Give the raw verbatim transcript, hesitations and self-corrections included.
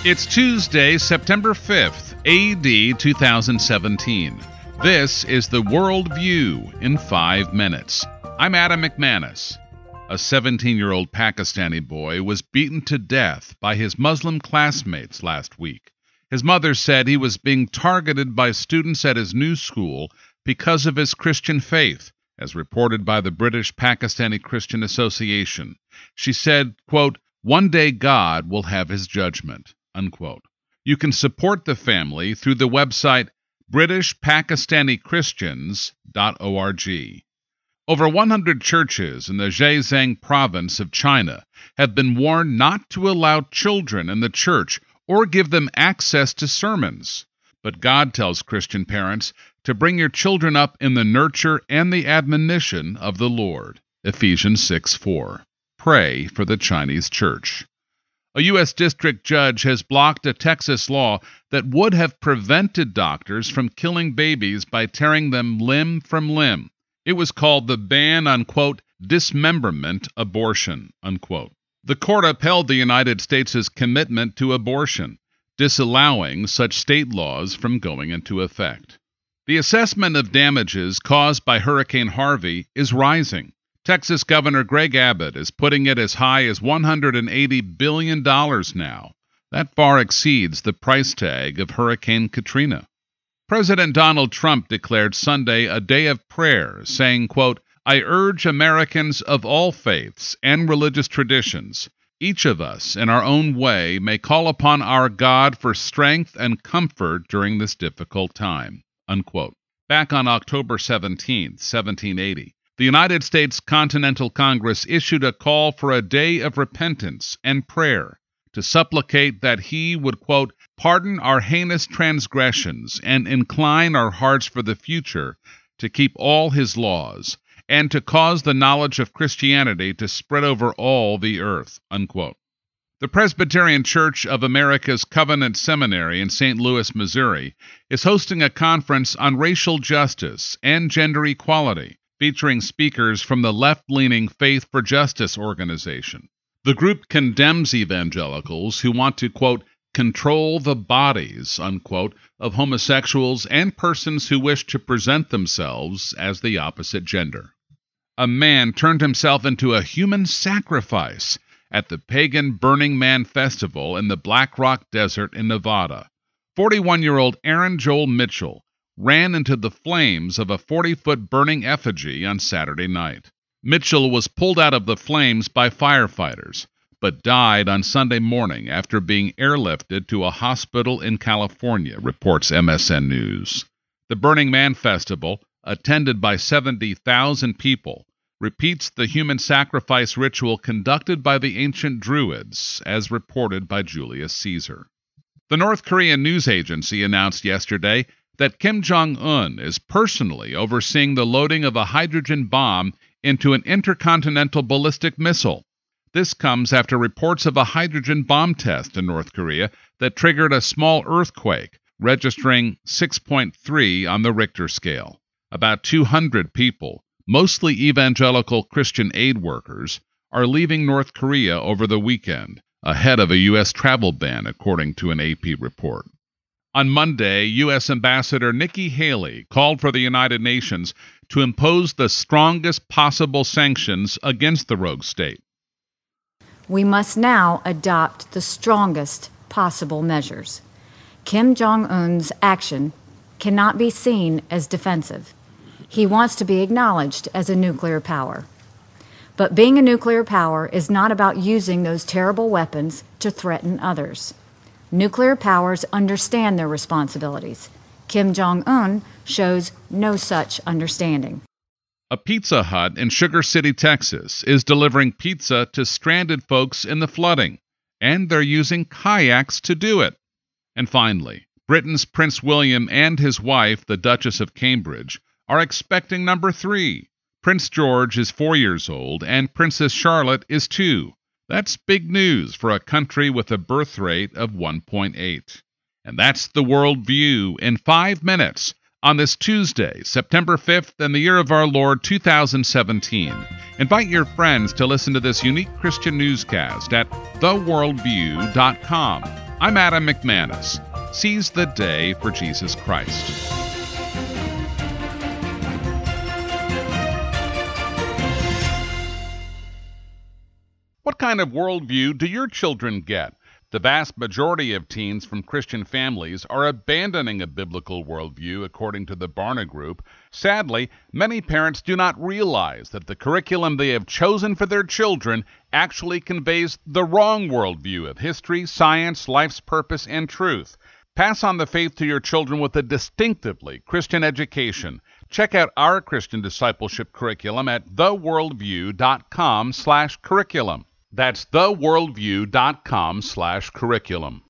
It's Tuesday, September fifth, A D two thousand seventeen. This is the World View in five minutes. I'm Adam McManus. A seventeen-year-old Pakistani boy was beaten to death by his Muslim classmates last week. His mother said he was being targeted by students at his new school because of his Christian faith, as reported by the British Pakistani Christian Association. She said, quote, "One day God will have his judgment," unquote. You can support the family through the website British Pakistani Christians dot org. Over one hundred churches in the Zhejiang province of China have been warned not to allow children in the church or give them access to sermons. But God tells Christian parents to bring your children up in the nurture and the admonition of the Lord. Ephesians six four. Pray for the Chinese church. A U S district judge has blocked a Texas law that would have prevented doctors from killing babies by tearing them limb from limb. It was called the ban on, quote, dismemberment abortion, unquote. The court upheld the United States' commitment to abortion, disallowing such state laws from going into effect. The assessment of damages caused by Hurricane Harvey is rising. Texas Governor Greg Abbott is putting it as high as one hundred eighty billion dollars now. That far exceeds the price tag of Hurricane Katrina. President Donald Trump declared Sunday a day of prayer, saying, quote, "I urge Americans of all faiths and religious traditions, each of us in our own way may call upon our God for strength and comfort during this difficult time," unquote. Back on October seventeenth, seventeen eighty, the United States Continental Congress issued a call for a day of repentance and prayer to supplicate that he would, quote, "pardon our heinous transgressions and incline our hearts for the future to keep all his laws, and to cause the knowledge of Christianity to spread over all the earth," unquote. The Presbyterian Church of America's Covenant Seminary in Saint Louis, Missouri, is hosting a conference on racial justice and gender equality, featuring speakers from the left-leaning Faith for Justice organization. The group condemns evangelicals who want to, quote, control the bodies, unquote, of homosexuals and persons who wish to present themselves as the opposite gender. A man turned himself into a human sacrifice at the pagan Burning Man Festival in the Black Rock Desert in Nevada. forty-one-year-old Aaron Joel Mitchell ran into the flames of a forty-foot burning effigy on Saturday night. Mitchell was pulled out of the flames by firefighters, but died on Sunday morning after being airlifted to a hospital in California, reports M S N News. The Burning Man Festival, attended by seventy thousand people, repeats the human sacrifice ritual conducted by the ancient Druids, as reported by Julius Caesar. The North Korean news agency announced yesterday that Kim Jong-un is personally overseeing the loading of a hydrogen bomb into an intercontinental ballistic missile. This comes after reports of a hydrogen bomb test in North Korea that triggered a small earthquake, registering six point three on the Richter scale. About two hundred people, mostly evangelical Christian aid workers, are leaving North Korea over the weekend, ahead of a U S travel ban, according to an A P report. On Monday, U S Ambassador Nikki Haley called for the United Nations to impose the strongest possible sanctions against the rogue state. We must now adopt the strongest possible measures. Kim Jong-un's action cannot be seen as defensive. He wants to be acknowledged as a nuclear power. But being a nuclear power is not about using those terrible weapons to threaten others. Nuclear powers understand their responsibilities. Kim Jong-un shows no such understanding. A Pizza Hut in Sugar City, Texas, is delivering pizza to stranded folks in the flooding, and they're using kayaks to do it. And finally, Britain's Prince William and his wife, the Duchess of Cambridge, are expecting number three. Prince George is four years old, and Princess Charlotte is two. That's big news for a country with a birth rate of one point eight. And that's the World View in five minutes on this Tuesday, September fifth, in the year of our Lord two thousand seventeen. Invite your friends to listen to this unique Christian newscast at the world view dot com. I'm Adam McManus. Seize the day for Jesus Christ. What kind of worldview do your children get? The vast majority of teens from Christian families are abandoning a biblical worldview, according to the Barna Group. Sadly, many parents do not realize that the curriculum they have chosen for their children actually conveys the wrong worldview of history, science, life's purpose, and truth. Pass on the faith to your children with a distinctively Christian education. Check out our Christian discipleship curriculum at the worldview dot com slash curriculum. That's the worldview dot com slash curriculum.